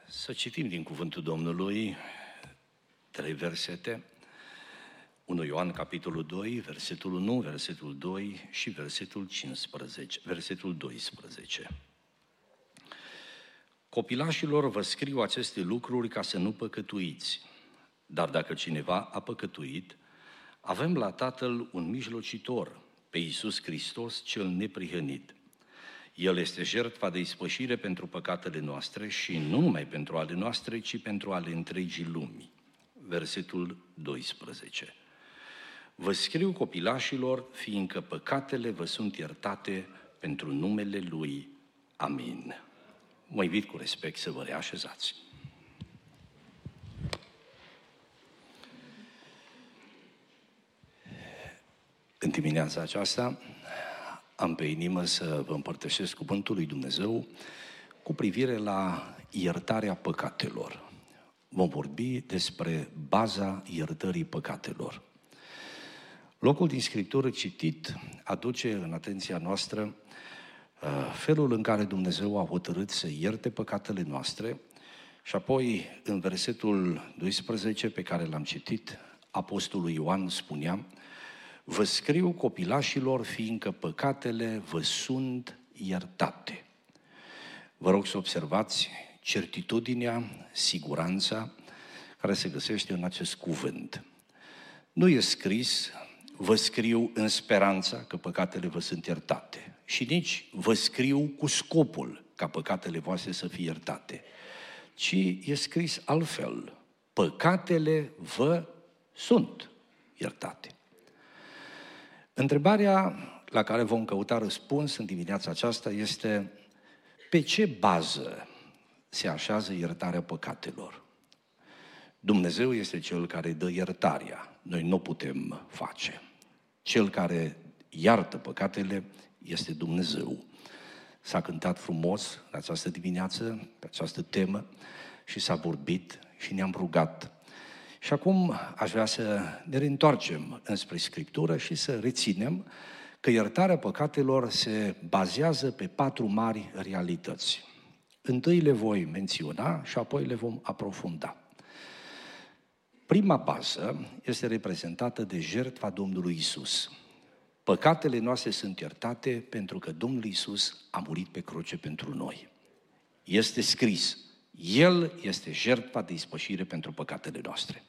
Să citim din cuvântul Domnului 3 versete. 1 Ioan, capitolul 2, versetul 1, versetul 2 și versetul 15, versetul 12. Copilașilor, vă scriu aceste lucruri ca să nu păcătuiți. Dar dacă cineva a păcătuit, avem la Tatăl un mijlocitor, pe Iisus Hristos cel neprihănit. El este jertfa de ispășire pentru păcatele noastre și nu numai pentru ale noastre, ci pentru ale întregii lumi. Versetul 12. Vă scriu, copilașilor, fiindcă păcatele vă sunt iertate pentru numele Lui. Amin. Mă invit cu respect să vă reașezați. În dimineața aceasta am pe inimă să vă împărtășesc cuvântul lui Dumnezeu cu privire la iertarea păcatelor. Vom vorbi despre baza iertării păcatelor. Locul din Scriptură citit aduce în atenția noastră felul în care Dumnezeu a hotărât să ierte păcatele noastre și apoi în versetul 12 pe care l-am citit, Apostolul Ioan spunea: vă scriu, copilașilor, fiindcă păcatele vă sunt iertate. Vă rog să observați certitudinea, siguranța care se găsește în acest cuvânt. Nu e scris, vă scriu în speranța că păcatele vă sunt iertate și nici vă scriu cu scopul ca păcatele voastre să fie iertate, ci e scris altfel: păcatele vă sunt iertate. Întrebarea la care vom căuta răspuns în dimineața aceasta este: pe ce bază se așează iertarea păcatelor? Dumnezeu este Cel care dă iertarea, noi nu putem face. Cel care iartă păcatele este Dumnezeu. S-a cântat frumos în această dimineață, pe această temă, și s-a vorbit și ne-am rugat. Și acum aș vrea să ne reîntoarcem înspre Scriptură și să reținem că iertarea păcatelor se bazează pe 4 mari realități. Întâi le voi menționa și apoi le vom aprofunda. Prima bază este reprezentată de jertfa Domnului Iisus. Păcatele noastre sunt iertate pentru că Domnul Iisus a murit pe cruce pentru noi. Este scris: El este jertfa de ispășire pentru păcatele noastre.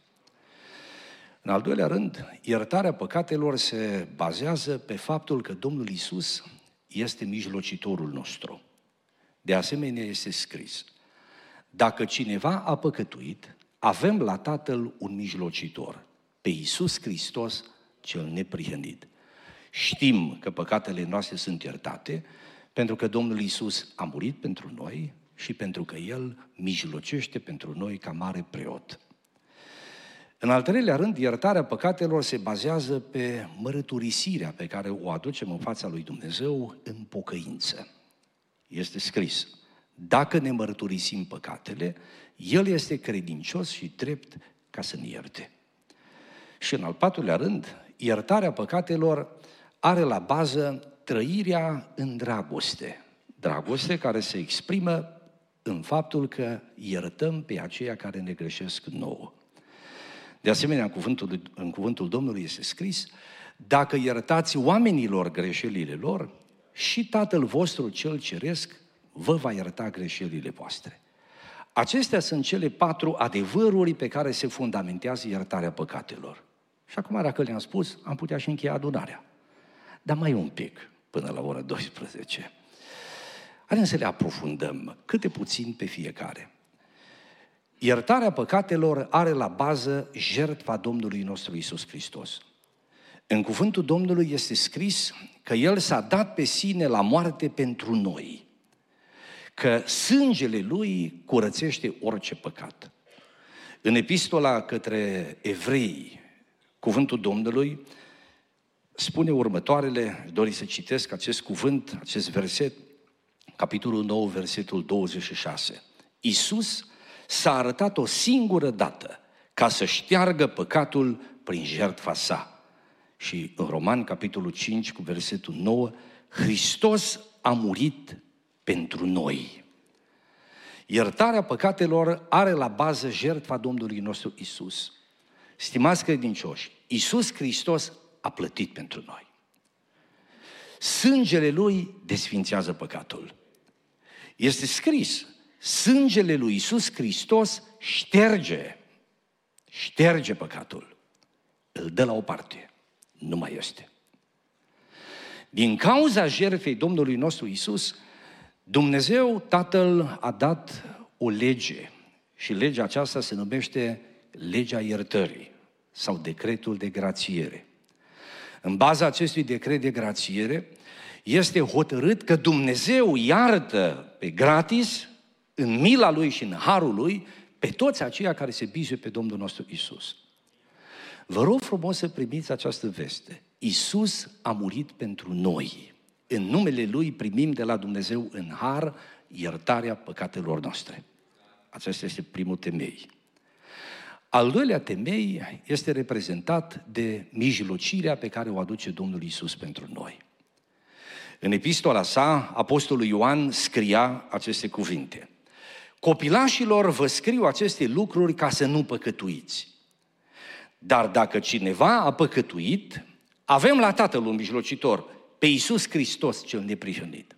În al doilea rând, iertarea păcatelor se bazează pe faptul că Domnul Iisus este mijlocitorul nostru. De asemenea, este scris: dacă cineva a păcătuit, avem la Tatăl un mijlocitor, pe Iisus Hristos cel neprihănit. Știm că păcatele noastre sunt iertate pentru că Domnul Iisus a murit pentru noi și pentru că El mijlocește pentru noi ca mare preot. În al treilea rând, iertarea păcatelor se bazează pe mărturisirea pe care o aducem în fața lui Dumnezeu în pocăință. Este scris: dacă ne mărturisim păcatele, El este credincios și drept ca să ne ierte. Și în al patrulea rând, iertarea păcatelor are la bază trăirea în dragoste. Dragoste care se exprimă în faptul că iertăm pe aceia care ne greșesc nouă. De asemenea, în cuvântul Domnului este scris: dacă iertați oamenilor greșelile lor, și Tatăl vostru cel ceresc vă va ierta greșelile voastre. Acestea sunt cele 4 adevăruri pe care se fundamentează iertarea păcatelor. Și acum, dacă le-am spus, am putea și încheia adunarea. Dar mai un pic, până la ora 12. Haideți să le aprofundăm câte puțin pe fiecare. Iertarea păcatelor are la bază jertfa Domnului nostru Iisus Hristos. În cuvântul Domnului este scris că El s-a dat pe sine la moarte pentru noi, că sângele Lui curățește orice păcat. În epistola către evrei, cuvântul Domnului spune următoarele, dori să citesc acest cuvânt, acest verset, capitolul 9, versetul 26. Iisus s-a arătat o singură dată ca să șteargă păcatul prin jertfa sa. Și în Romani, capitolul 5, cu versetul 9, Hristos a murit pentru noi. Iertarea păcatelor are la bază jertfa Domnului nostru Iisus. Stimați credincioși, Iisus Hristos a plătit pentru noi. Sângele Lui desfințează păcatul. Este scris, sângele lui Iisus Hristos șterge păcatul. Îl dă la o parte. Nu mai este. Din cauza jertfei Domnului nostru Iisus, Dumnezeu Tatăl a dat o lege și legea aceasta se numește legea iertării sau decretul de grațiere. În baza acestui decret de grațiere este hotărât că Dumnezeu iartă pe gratis, în mila Lui și în harul Lui, pe toți aceia care se bizuie pe Domnul nostru Iisus. Vă rog frumos să primiți această veste. Iisus a murit pentru noi. În numele Lui primim de la Dumnezeu în har iertarea păcatelor noastre. Acesta este primul temei. Al doilea temei este reprezentat de mijlocirea pe care o aduce Domnul Iisus pentru noi. În epistola sa, apostolul Ioan scria aceste cuvinte: copilașilor, vă scriu aceste lucruri ca să nu păcătuiți. Dar dacă cineva a păcătuit, avem la Tatăl un mijlocitor, pe Iisus Hristos cel neprihănit.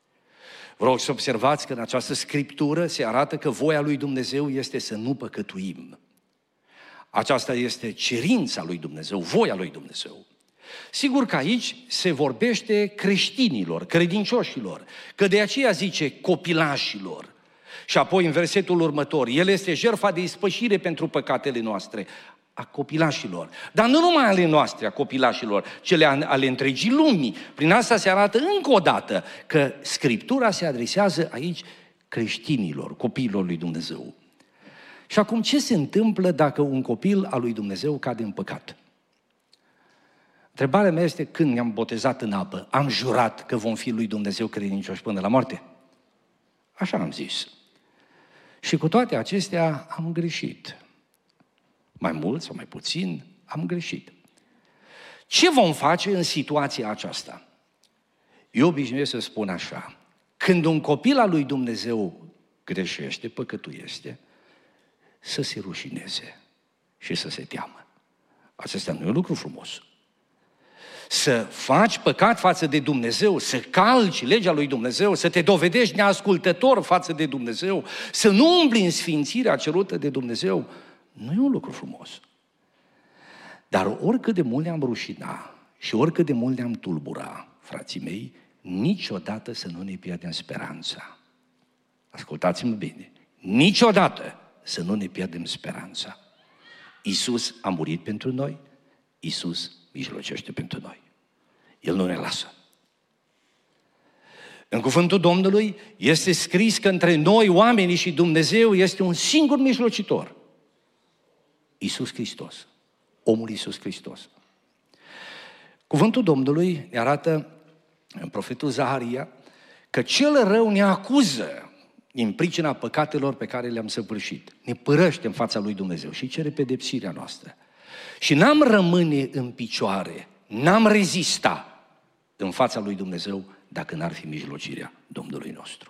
Vă rog să observați că în această scriptură se arată că voia lui Dumnezeu este să nu păcătuim. Aceasta este cerința lui Dumnezeu, voia lui Dumnezeu. Sigur că aici se vorbește creștinilor, credincioșilor, că de aceea zice copilașilor. Și apoi în versetul următor, El este jertfa de ispășire pentru păcatele noastre, a copilașilor. Dar nu numai ale noastre, a copilașilor, cele ale întregii lumii. Prin asta se arată încă o dată că Scriptura se adresează aici creștinilor, copiilor lui Dumnezeu. Și acum ce se întâmplă dacă un copil al lui Dumnezeu cade în păcat? Întrebarea mea este, când ne-am botezat în apă, am jurat că vom fi lui Dumnezeu credincioși până la moarte? Așa am zis. Și cu toate acestea am greșit. Mai mult sau mai puțin, am greșit. Ce vom face în situația aceasta? Eu obișnuiesc să spun așa: când un copil al lui Dumnezeu greșește, păcătuiește, să se rușineze și să se teamă. Acesta nu e un lucru frumos. Să faci păcat față de Dumnezeu, să calci legea lui Dumnezeu, să te dovedești neascultător față de Dumnezeu, să nu umbli în sfințirea cerută de Dumnezeu, nu e un lucru frumos. Dar oricât de mult ne-am rușina și oricât de mult ne-am tulbura, frații mei, niciodată să nu ne pierdem speranța. Ascultați-mă bine. Niciodată să nu ne pierdem speranța. Iisus a murit pentru noi, Iisus mijlocește pentru noi. El nu ne lasă. În cuvântul Domnului este scris că între noi, oamenii și Dumnezeu, este un singur mijlocitor. Iisus Hristos. Omul Iisus Hristos. Cuvântul Domnului ne arată în profetul Zaharia că cel rău ne acuză din pricina păcatelor pe care le-am săvârșit. Ne părăște în fața lui Dumnezeu și cere pedepsirea noastră. Și n-am rămâne în picioare, n-am rezista în fața lui Dumnezeu dacă n-ar fi mijlocirea Domnului nostru.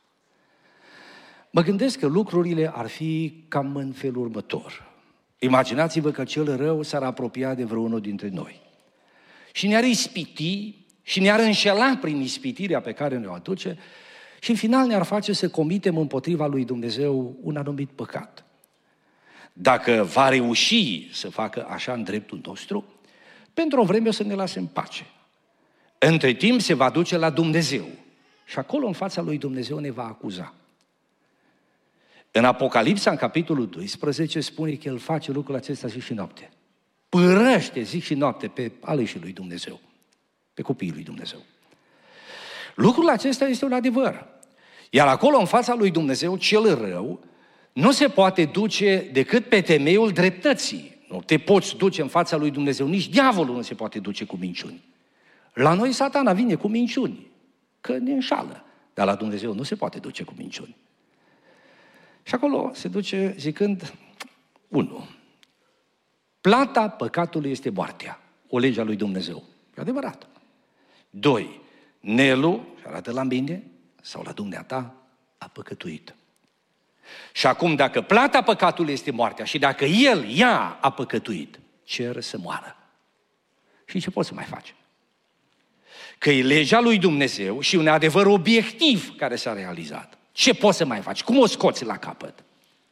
Mă gândesc că lucrurile ar fi cam în felul următor. Imaginați-vă că cel rău s-ar apropia de vreunul dintre noi și ne-ar ispiti și ne-ar înșela prin ispitirea pe care ne-o aduce și în final ne-ar face să comitem împotriva lui Dumnezeu un anumit păcat. Dacă va reuși să facă așa în dreptul nostru, pentru o vreme o să ne lase în pace. Între timp se va duce la Dumnezeu și acolo în fața lui Dumnezeu ne va acuza. În Apocalipsa, în capitolul 12, spune că El face lucrul acesta zi și noapte. Părăște zi și noapte pe aleșii lui Dumnezeu, pe copiii lui Dumnezeu. Lucrul acesta este un adevăr. Iar acolo, în fața lui Dumnezeu, cel rău nu se poate duce decât pe temeiul dreptății. Nu te poți duce în fața lui Dumnezeu, nici diavolul nu se poate duce cu minciuni. La noi Satana vine cu minciuni, că ne înșală, dar la Dumnezeu nu se poate duce cu minciuni. Și acolo se duce zicând, 1. Plata păcatului este moartea, o lege a lui Dumnezeu. E adevărat. 2. Nelu, și arată la mine sau la dumneata, a păcătuit. Și acum, dacă plata păcatului este moartea și dacă ea a păcătuit, cer să moară. Și ce poți să mai faci? Că e legea lui Dumnezeu și un adevăr obiectiv care s-a realizat. Ce poți să mai faci? Cum o scoți la capăt?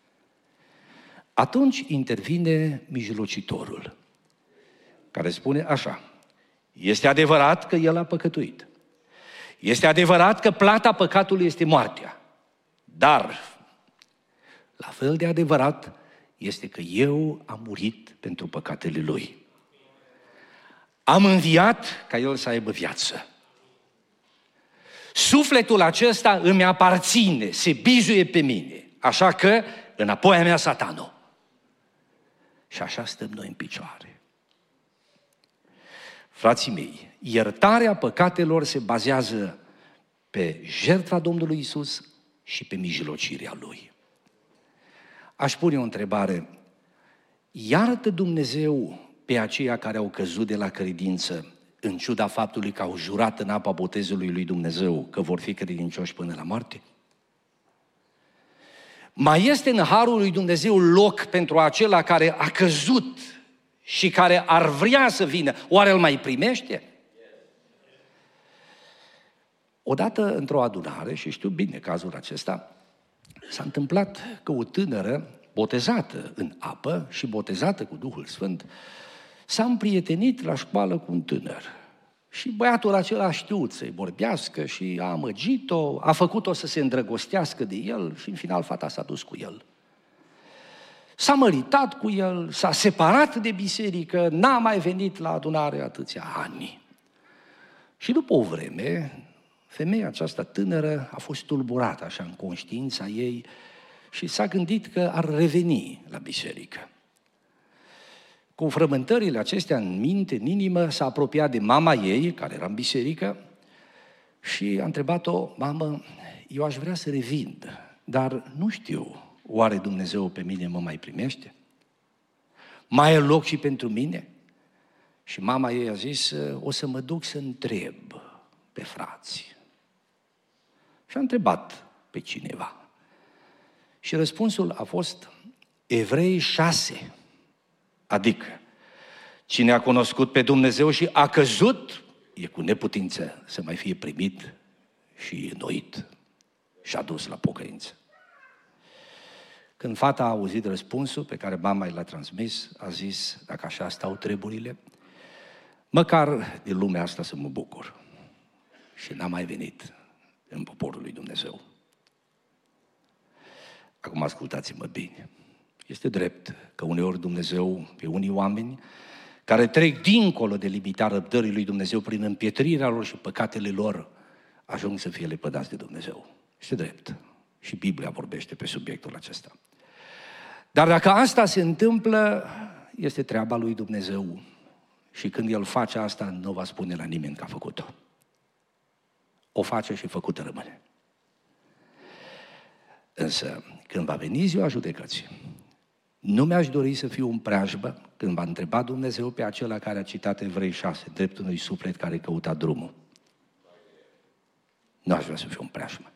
Atunci intervine mijlocitorul, care spune așa: este adevărat că el a păcătuit. Este adevărat că plata păcatului este moartea. Dar, la fel de adevărat este că eu am murit pentru păcatele lui. Am înviat ca el să aibă viață. Sufletul acesta îmi aparține, se bizuie pe mine. Așa că, înapoi a mea Satanul. Și așa stăm noi în picioare. Frații mei, iertarea păcatelor se bazează pe jertfa Domnului Iisus și pe mijlocirea Lui. Aș pune o întrebare: iartă Dumnezeu pe aceia care au căzut de la credință, în ciuda faptului că au jurat în apa botezului lui Dumnezeu că vor fi credincioși până la moarte? Mai este în harul lui Dumnezeu loc pentru acela care a căzut și care ar vrea să vină? Oare îl mai primește? Odată, într-o adunare, și știu bine cazul acesta, s-a întâmplat că o tânără botezată în apă și botezată cu Duhul Sfânt s-a împrietenit la școală cu un tânăr. Și băiatul acela a știut să-i vorbească și a amăgit-o, a făcut-o să se îndrăgostească de el și în final fata s-a dus cu el. S-a măritat cu el, s-a separat de biserică, n-a mai venit la adunare atâția ani. Și după o vreme, femeia aceasta tânără a fost tulburată așa în conștiința ei și s-a gândit că ar reveni la biserică. Cu frământările acestea în minte, în inimă, s-a apropiat de mama ei, care era în biserică, și a întrebat-o: mamă, eu aș vrea să revin, dar nu știu, oare Dumnezeu pe mine mă mai primește? Mai e loc și pentru mine? Și mama ei a zis: o să mă duc să întreb pe frați. Și a întrebat pe cineva. Și răspunsul a fost Evrei 6. Adică, cine a cunoscut pe Dumnezeu și a căzut, e cu neputință să mai fie primit și înnoit și adus la pocăință. Când fata a auzit răspunsul pe care mama i l-a transmis, a zis: dacă așa stau treburile, măcar din lumea asta să mă bucur. Și n-a mai venit în poporul lui Dumnezeu. Acum ascultați-mă bine. Este drept că uneori Dumnezeu, pe unii oameni care trec dincolo de limita răbdării lui Dumnezeu prin împietrirea lor și păcatele lor, ajung să fie lepădați de Dumnezeu. Este drept. Și Biblia vorbește pe subiectul acesta. Dar dacă asta se întâmplă, este treaba lui Dumnezeu. Și când El face asta, nu va spune la nimeni că a făcut-o. O face și făcută rămâne. Însă, când va veni ziua judecății, nu mi-aș dori să fiu în preajmă când va întreba Dumnezeu pe acela care a citat Evrei 6, dreptul unui suflet care căuta drumul. Nu aș vrea să fiu în preajmă.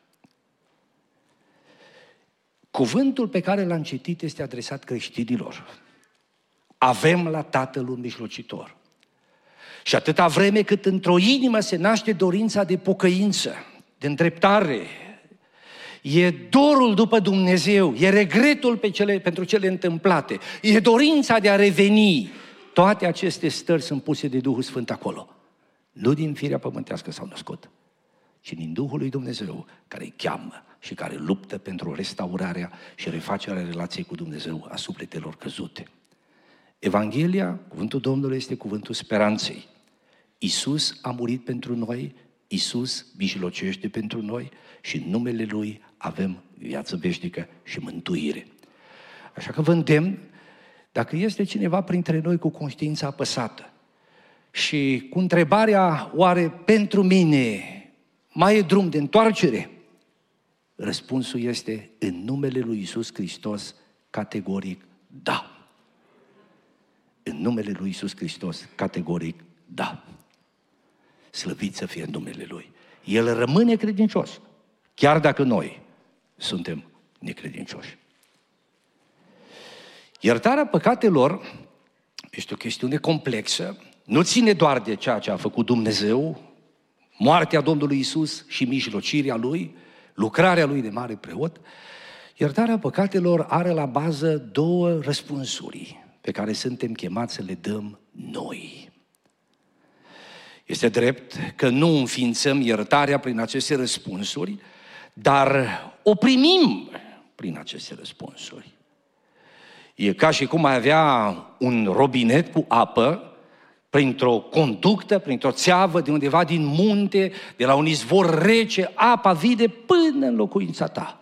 Cuvântul pe care l-am citit este adresat creștinilor. Avem la Tatăl un mijlocitor. Și atâta vreme cât într-o inimă se naște dorința de pocăință, de îndreptare, e dorul după Dumnezeu, e regretul pentru cele întâmplate, e dorința de a reveni. Toate aceste stări sunt puse de Duhul Sfânt acolo. Nu din firea pământească s-au născut, ci din Duhul lui Dumnezeu, care îi cheamă și care luptă pentru restaurarea și refacerea relației cu Dumnezeu a sufletelor căzute. Evanghelia, cuvântul Domnului, este cuvântul speranței. Iisus a murit pentru noi, Iisus mijlocește pentru noi și în numele Lui avem viață veșnică și mântuire. Așa că vă îndemn, dacă este cineva printre noi cu conștiința apăsată și cu întrebarea: oare pentru mine mai e drum de întoarcere? Răspunsul este: în numele lui Iisus Hristos, categoric da. În numele lui Iisus Hristos, categoric da. Slăvit să fie numele Lui. El rămâne credincios, chiar dacă noi suntem necredincioși. Iertarea păcatelor este o chestiune complexă, nu ține doar de ceea ce a făcut Dumnezeu, moartea Domnului Iisus și mijlocirea Lui, lucrarea Lui de mare preot. Iertarea păcatelor are la bază două răspunsuri pe care suntem chemați să le dăm noi. Este drept că nu înființăm iertarea prin aceste răspunsuri, dar o primim prin aceste răspunsuri. E ca și cum ai avea un robinet cu apă, printr-o conductă, printr-o țeavă de undeva din munte, de la un izvor rece, apa vine până în locuința ta.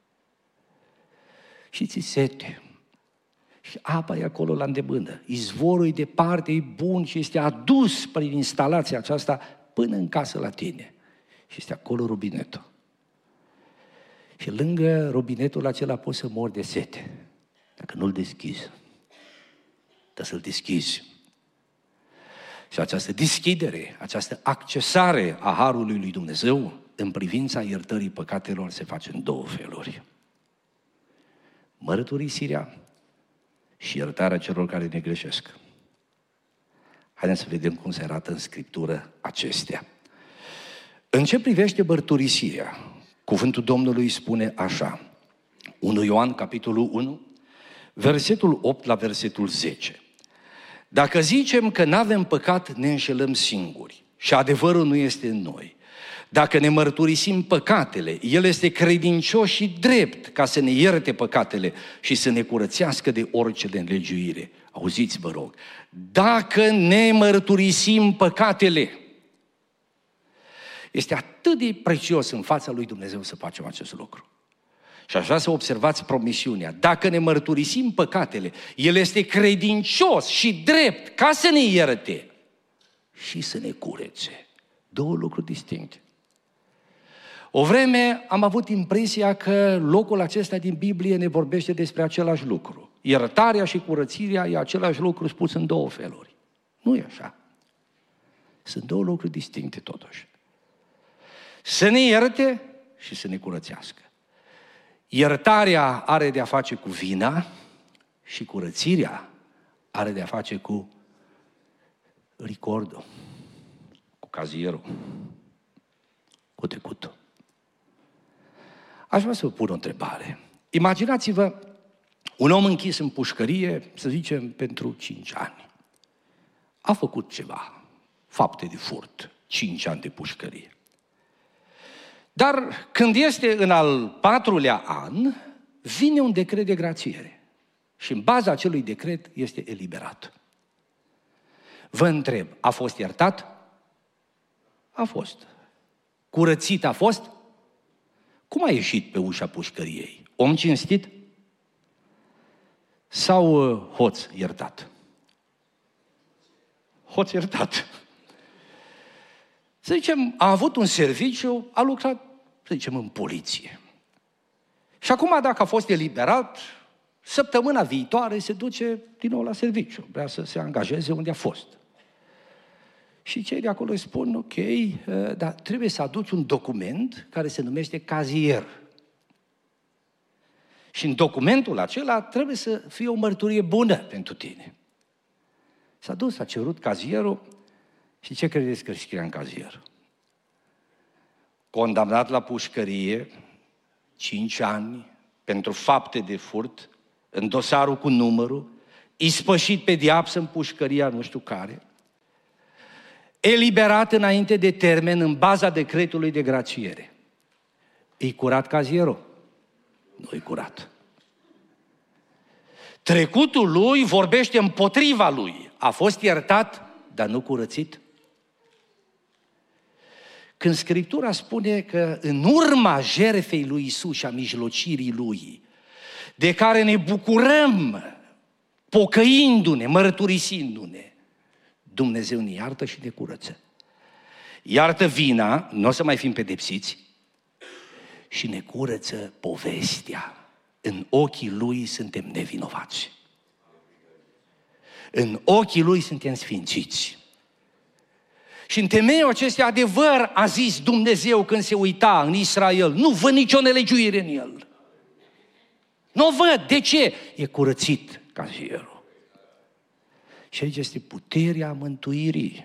Și ți sete. Și apa e acolo la îndemână. Izvorul e departe, e bun și este adus prin instalația aceasta până în casă la tine. Și este acolo robinetul. Și lângă robinetul acela poți să mori de sete. Dacă nu-l deschizi. Trebuie să-l deschizi. Și această deschidere, această accesare a harului lui Dumnezeu în privința iertării păcatelor se face în două feluri. Mărturisirea și iertarea celor care ne greșesc. Haideți să vedem cum se arată în Scriptură acestea. În ce privește mărturisirea, cuvântul Domnului spune așa, 1 Ioan, capitolul 1, versetul 8 la versetul 10. Dacă zicem că n-avem păcat, ne înșelăm singuri și adevărul nu este în noi. Dacă ne mărturisim păcatele, El este credincios și drept ca să ne ierte păcatele și să ne curățească de orice de nelegiuire. Auziți, vă rog, dacă ne mărturisim păcatele, este atât de prețios în fața lui Dumnezeu să facem acest lucru. Și aș vrea să observați promisiunea. Dacă ne mărturisim păcatele, El este credincios și drept ca să ne ierte și să ne curețe. Două lucruri distincte. O vreme am avut impresia că locul acesta din Biblie ne vorbește despre același lucru. Iertarea și curățirea e același lucru spus în două feluri. Nu e așa. Sunt două lucruri distincte totuși. Să ne ierte și să ne curățească. Iertarea are de a face cu vina și curățirea are de a face cu ricordul, cu cazierul, cu trecutul. Aș vrea să vă pun o întrebare. Imaginați-vă un om închis în pușcărie, să zicem, pentru 5 ani. A făcut ceva, fapte de furt, 5 ani de pușcărie. Dar când este în al 4-lea an, vine un decret de grațiere. Și în baza acelui decret este eliberat. Vă întreb, a fost iertat? A fost. Curățit a fost? Cum a ieșit pe ușa pușcăriei? Om cinstit? Sau hoț iertat? Hoț iertat. Să zicem, a avut un serviciu, a lucrat, să zicem, în poliție. Și acum, dacă a fost eliberat, săptămâna viitoare se duce din nou la serviciu. Vrea să se angajeze unde a fost. Și cei de acolo îi spun, ok, dar trebuie să aduci un document care se numește cazier. Și în documentul acela trebuie să fie o mărturie bună pentru tine. S-a dus, a cerut cazierul și ce credeți că scria în cazier? Condamnat la pușcărie, 5 ani, pentru fapte de furt, în dosarul cu numărul, ispășit pedeapsă în pușcăria nu știu care, eliberat înainte de termen în baza decretului de grațiere. E curat cazierul? Nu e curat. Trecutul lui vorbește împotriva lui. A fost iertat, dar nu curățit. Când Scriptura spune că în urma jertfei lui Iisus și a mijlocirii lui, de care ne bucurăm, pocăindu-ne, mărturisindu-ne, Dumnezeu ne iartă și ne curăță. Iartă vina, nu o să mai fim pedepsiți, și ne curăță povestea. În ochii Lui suntem nevinovați. În ochii Lui suntem sfințiți. Și în temeiul acestui adevăr a zis Dumnezeu când se uita în Israel, nu văd nicio nelegiuire în el. Nu o văd. De ce? E curățit cazierul. Și aici este puterea mântuirii.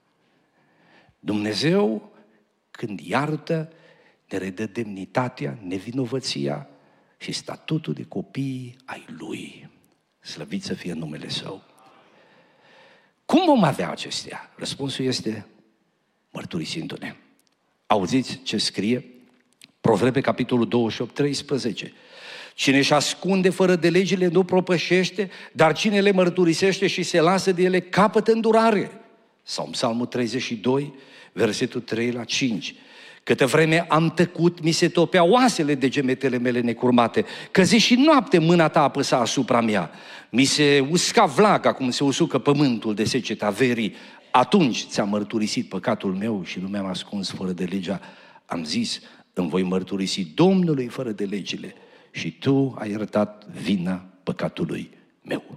Dumnezeu, când iartă, ne redă demnitatea, nevinovăția și statutul de copii ai Lui. Slăvit să fie numele Său. Cum vom avea acestea? Răspunsul este mărturisindu-ne. Auziți ce scrie? Proverbe, capitolul 28, 13. Cine își ascunde fără de legile nu propășește, dar cine le mărturisește și se lasă de ele capătă îndurare. Sau Psalmul 32, versetul 3 la 5. Câtă vreme am tăcut, mi se topeau oasele de gemetele mele necurmate, că zi și noapte mâna ta apăsa asupra mea. Mi se usca vlaga cum se usucă pământul de seceta verii. Atunci ți-am mărturisit păcatul meu și nu mi-am ascuns fără de legea. Am zis, îmi voi mărturisi Domnului fără de legile și tu ai iertat vina păcatului meu.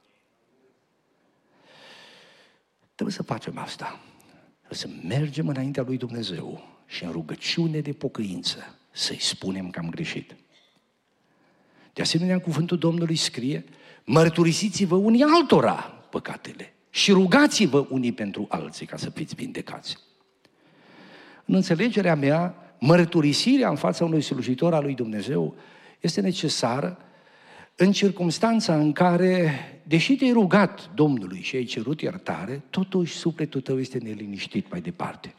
Trebuie să facem asta. Trebuie să mergem înaintea lui Dumnezeu și în rugăciune de pocăință să-i spunem că am greșit. De asemenea, în cuvântul Domnului scrie, mărturisiți-vă unii altora păcatele și rugați-vă unii pentru alții ca să fiți vindecați. În înțelegerea mea, mărturisirea în fața unui slujitor al lui Dumnezeu este necesară în circumstanța în care, deși te-ai rugat Domnului și ai cerut iertare, totuși sufletul tău este neliniștit mai departe.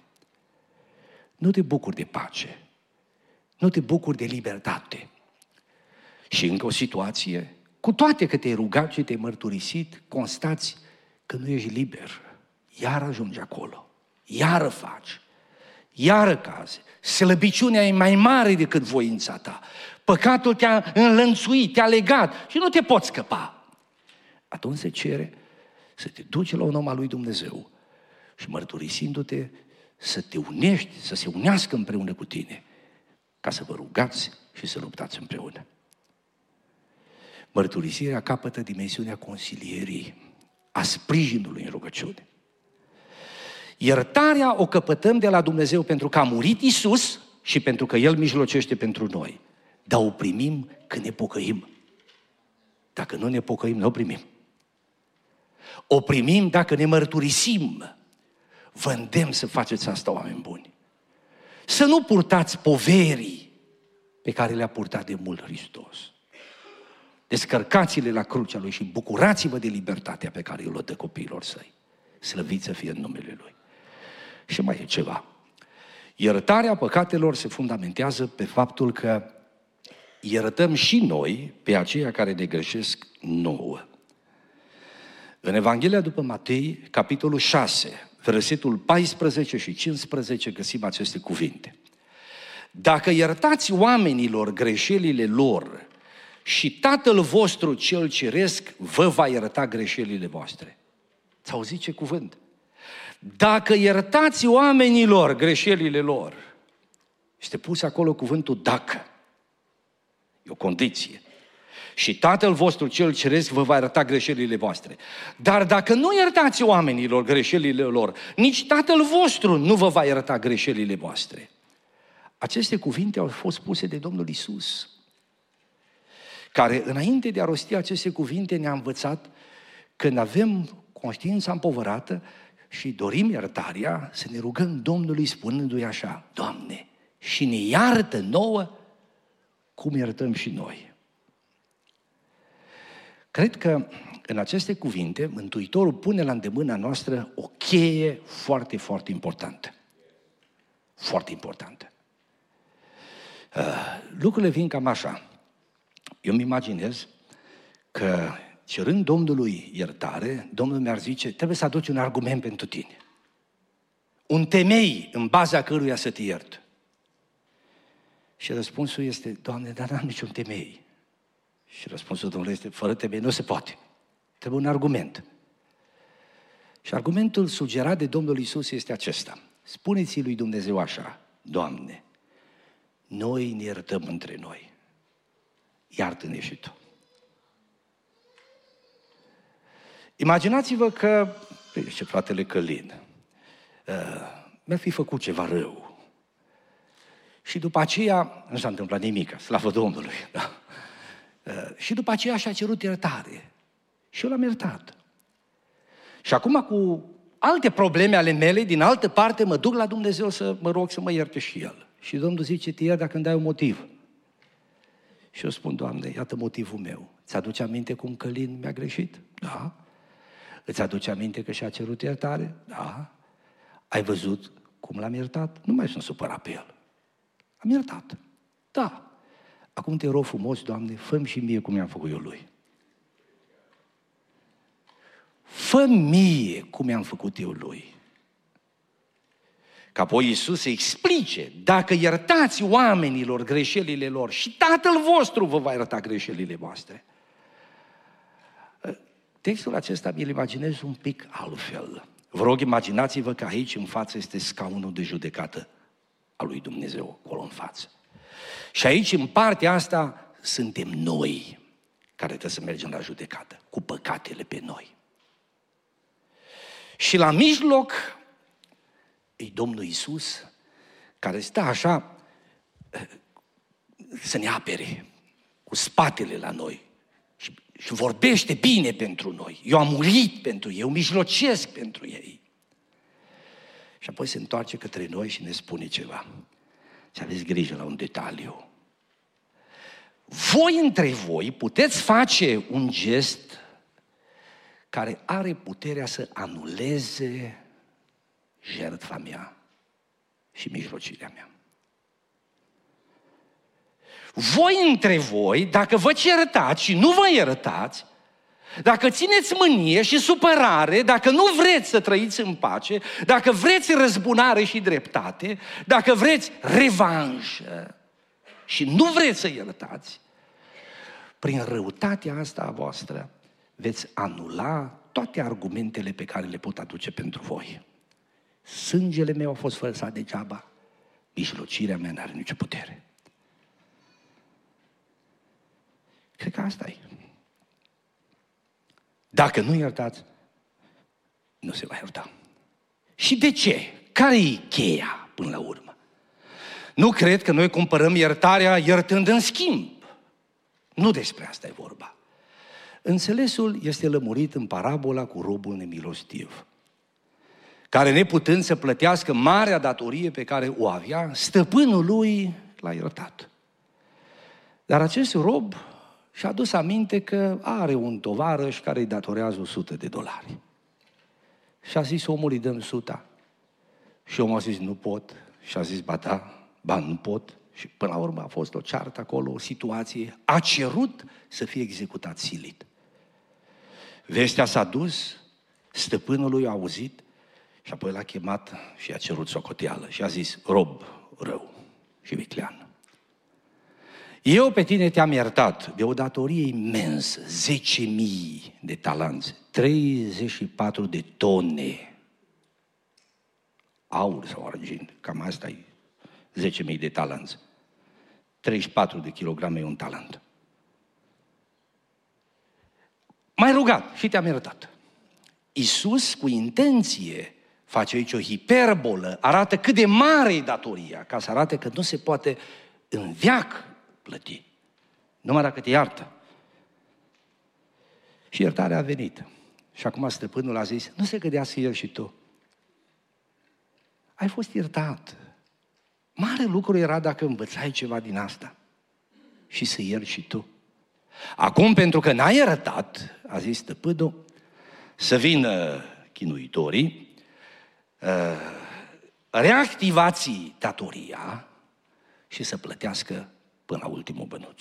Nu te bucuri de pace, nu te bucuri de libertate. Și încă o situație, cu toate că te-ai rugat și te-ai mărturisit, constați că nu ești liber. Iar ajungi acolo, iară faci, iară cazi. Slăbiciunea e mai mare decât voința ta. Păcatul te-a înlănțuit, te-a legat și nu te poți scăpa. Atunci se cere să te duci la un om al lui Dumnezeu și mărturisindu-te să te unești, să se unească împreună cu tine, ca să vă rugați și să luptați împreună. Mărturisirea capătă dimensiunea consilierii, a sprijinului în rugăciune. Iertarea o căpătăm de la Dumnezeu pentru că a murit Iisus și pentru că El mijlocește pentru noi. Dar o primim când ne pocăim. Dacă nu ne pocăim, nu o primim. O primim dacă ne mărturisim. Vă îndemn să faceți asta, oameni buni. Să nu purtați poverii pe care le-a purtat de mult Hristos. Descărcați-le la crucea Lui și bucurați-vă de libertatea pe care o dă copiilor săi. Slăviți să fie în numele Lui. Și mai e ceva. Iertarea păcatelor se fundamentează pe faptul că iertăm și noi pe aceia care ne greșesc nouă. În Evanghelia după Matei, capitolul 6, versetul 14 și 15, găsim aceste cuvinte. Dacă iertați oamenilor greșelile lor și Tatăl vostru cel ceresc vă va ierta greșelile voastre. Ți-au auzit ce cuvânt? Dacă iertați oamenilor greșelile lor, este pus acolo cuvântul dacă. E o condiție. Și Tatăl vostru cel ceresc vă va ierta greșelile voastre. Dar dacă nu iertați oamenilor greșelile lor, nici Tatăl vostru nu vă va ierta greșelile voastre. Aceste cuvinte au fost spuse de Domnul Iisus, care înainte de a rosti aceste cuvinte ne-a învățat când avem conștiința împovărată și dorim iertarea, să ne rugăm Domnului spunându-i așa, Doamne, și ne iartă nouă cum iertăm și noi. Cred că în aceste cuvinte Mântuitorul pune la îndemâna noastră o cheie foarte, foarte importantă. Foarte importantă. Lucrurile vin cam așa. Eu îmi imaginez că cerând Domnului iertare, Domnul mi-ar zice, trebuie să aduci un argument pentru tine. Un temei în baza căruia să te iert. Și răspunsul este, Doamne, dar n-am niciun temei. Și răspunsul Domnului este, fără temei nu se poate. Trebuie un argument. Și argumentul sugerat de Domnul Iisus este acesta. Spuneți-i lui Dumnezeu așa, Doamne, noi ne iertăm între noi. Iartă-ne și Tu. Imaginați-vă că, zice fratele Călin, mi-ar fi făcut ceva rău. Și după aceea nu s-a întâmplat nimic, slavă Domnului. Da? Și după aceea și-a cerut iertare. Și eu l-am iertat. Și acum cu alte probleme ale mele, din altă parte, mă duc la Dumnezeu să mă rog să mă ierte și El. Și Domnul zice, te iert dacă îmi dai un motiv. Și eu spun, Doamne, iată motivul meu. Ți-aduce aminte cum Călin mi-a greșit? Da. Îți aduce aminte că și-a cerut iertare? Da. Ai văzut cum l-am iertat? Nu mai sunt supărat pe el. Am iertat. Da. Acum te rog frumos, Doamne, fă-mi și mie cum i-am făcut eu lui. Fă-mi mie cum i-am făcut eu lui. Ca apoi Iisus să explice, dacă iertați oamenilor greșelile lor și Tatăl vostru vă va ierta greșelile voastre. Textul acesta mi-l imaginez un pic altfel. Vă rog, imaginați-vă că aici în față este scaunul de judecată al lui Dumnezeu, acolo în față. Și aici, în partea asta, suntem noi care trebuie să mergem la judecată, cu păcatele pe noi. Și la mijloc e Domnul Iisus, care stă așa să ne apere, cu spatele la noi. Și vorbește bine pentru noi. Eu am murit pentru ei, eu mijlocesc pentru ei. Și apoi se întoarce către noi și ne spune ceva. Și aveți grijă la un detaliu. Voi între voi puteți face un gest care are puterea să anuleze jertfa mea și mijlocirea mea. Voi între voi, dacă vă certați și nu vă iertați, dacă țineți mânie și supărare, dacă nu vreți să trăiți în pace, dacă vreți răzbunare și dreptate, dacă vreți revanșă și nu vreți să iertați, prin răutatea asta a voastră veți anula toate argumentele pe care le pot aduce pentru voi. Sângele meu a fost vărsat degeaba, mijlocirea mea n-are nicio putere. Cred că asta e. Dacă nu iertați, nu se va ierta. Și de ce? Care e cheia până la urmă? Nu cred că noi cumpărăm iertarea iertând în schimb. Nu despre asta e vorba. Înțelesul este lămurit în parabola cu robul nemilostiv, care neputând să plătească marea datorie pe care o avea, stăpânul lui l-a iertat. Dar acest rob și-a adus aminte că are un tovarăș care îi datorează $100. Și a zis, omul, îi dăm 100. Și omul a zis, nu pot. Și a zis, ba da, ba nu pot. Și până la urmă a fost o ceartă acolo, o situație. A cerut să fie executat silit. Vestea s-a dus, stăpânul lui a auzit și apoi l-a chemat și a cerut socoteală. Și a zis, rob rău și viclean, eu pe tine te-am iertat de o datorie imensă, 10.000 de talanți, 34 de tone, aur sau argint, cam asta e 10.000 de talanți. 34 de kilograme e un talent. M-ai rugat și te-am iertat. Iisus, cu intenție, face aici o hiperbolă, arată cât de mare e datoria, ca să arate că nu se poate în veac plăti, numai dacă te iartă. Și iertarea a venit. Și acum stăpânul a zis, nu se gândească el și tu. Ai fost iertat. Mare lucru era dacă învățai ceva din asta și să ierți și tu. Acum, pentru că n-ai iertat, a zis stăpânul, să vină chinuitorii, reactivați datoria și să plătească până la ultimul bănuț.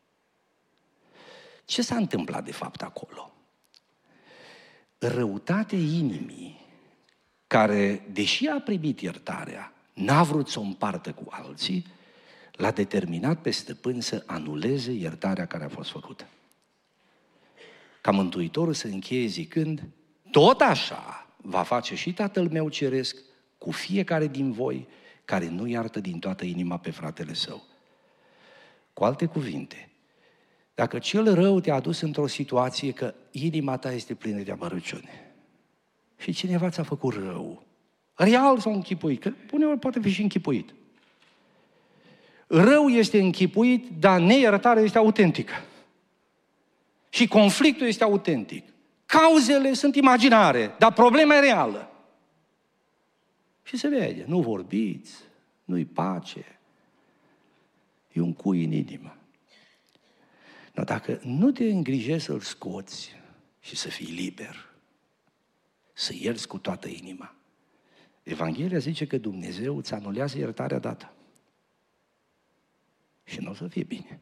Ce s-a întâmplat de fapt acolo? Răutatea inimii, care, deși a primit iertarea, n-a vrut să o împartă cu alții, l-a determinat pe stăpân să anuleze iertarea care a fost făcută. Ca Mântuitorul să încheie zicând, tot așa va face și Tatăl meu ceresc cu fiecare din voi care nu iartă din toată inima pe fratele său. Cu alte cuvinte, dacă cel rău te-a adus într-o situație că inima ta este plină de amărăciune și cineva ți-a făcut rău, real sau închipuit, că uneori poate fi și închipuit. Rău este închipuit, dar neiertarea este autentică. Și conflictul este autentic. Cauzele sunt imaginare, dar problema e reală. Și se vede, nu vorbiți, nu-i pace, e un cui în inimă. Dar dacă nu te îngrijești să-l scoți și să fii liber, să ierți cu toată inima, Evanghelia zice că Dumnezeu îți anulează iertarea dată. Și nu o să fie bine.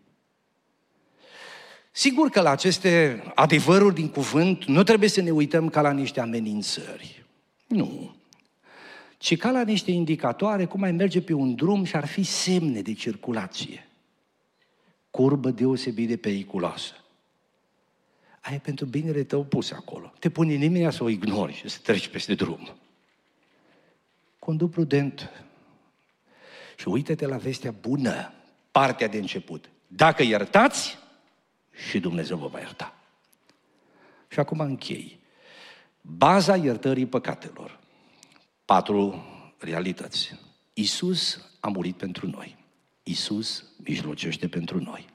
Sigur că la aceste adevăruri din cuvânt nu trebuie să ne uităm ca la niște amenințări. Nu. Ci ca la niște indicatoare cum ai merge pe un drum și ar fi semne de circulație. Curbă deosebit de periculoasă. Aia e pentru binele tău pus acolo. Te pune nimeni să o ignori și să treci peste drum. Conduc prudent. Și uită-te la vestea bună, partea de început. Dacă iertați, și Dumnezeu vă va ierta. Și acum închei. Baza iertării păcatelor. 4 realități. Iisus a murit pentru noi. Iisus mijlocește pentru noi.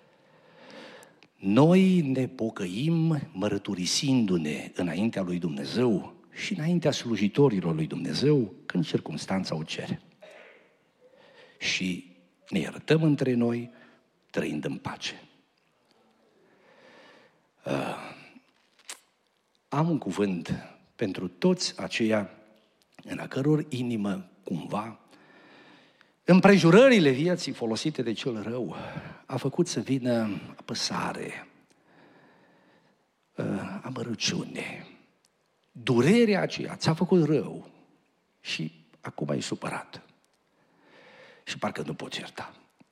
Noi ne pocăim mărturisindu-ne înaintea lui Dumnezeu și înaintea slujitorilor lui Dumnezeu când circumstanța o cere. Și ne iertăm între noi trăind în pace. Am un cuvânt pentru toți aceia în a căror inimă cumva împrejurările vieții folosite de cel rău a făcut să vină apăsare, amărăciune. Durerea aceea ți-a făcut rău și acum ai supărat. Și parcă nu poți ierta.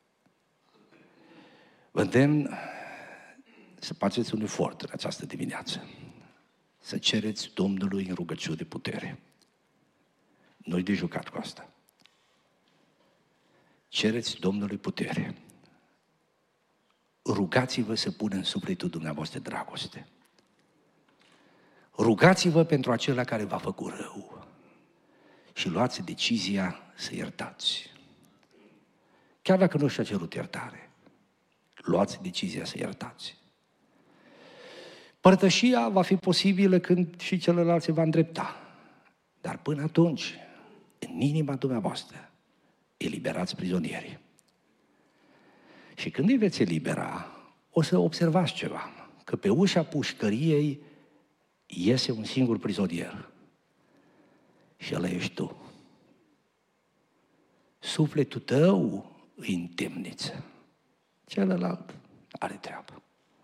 Vă îndemn să faceți un efort în această dimineață. Să cereți Domnului în rugăciune de putere. Nu-i de jucat cu asta. Cereți Domnului putere. Rugați-vă să pună în sufletul dumneavoastră dragoste. Rugați-vă pentru acela care v-a făcut rău. Și luați decizia să iertați. Chiar dacă nu și-a cerut iertare, luați decizia să iertați. Părtășia va fi posibilă când și celălalt se va îndrepta. Dar până atunci, în inima dumneavoastră, eliberați prizonierii. Și când îi veți elibera, o să observați ceva, că pe ușa pușcăriei iese un singur prizonier. Și ăla ești tu. Sufletul tău îi în temniță. Celălalt are treabă.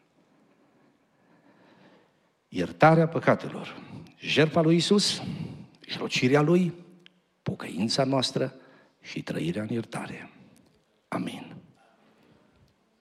Iertarea păcatelor, jertfa lui Iisus, mijlocirea Lui, pocăința noastră și trăirea în iertare. Amin.